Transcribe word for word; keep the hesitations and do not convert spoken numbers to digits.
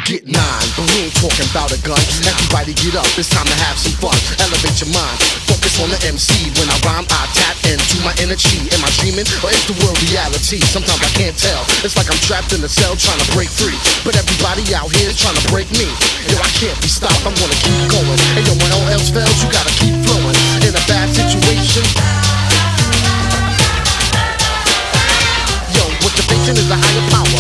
get nine, but we ain't talking about a gun. Everybody get up, it's time to have some fun. Elevate your mind, focus on the M C. When I rhyme, I tap into my inner chi. Am I dreaming or is the world reality? Sometimes I can't tell. It's like I'm trapped in a cell trying to break free, but everybody out here is trying to break me. Yo, I can't be stopped, I'm gonna keep going. And yo, when all else fails, you gotta keep flowing. In a bad situation, yo, what you're facing is a higher power.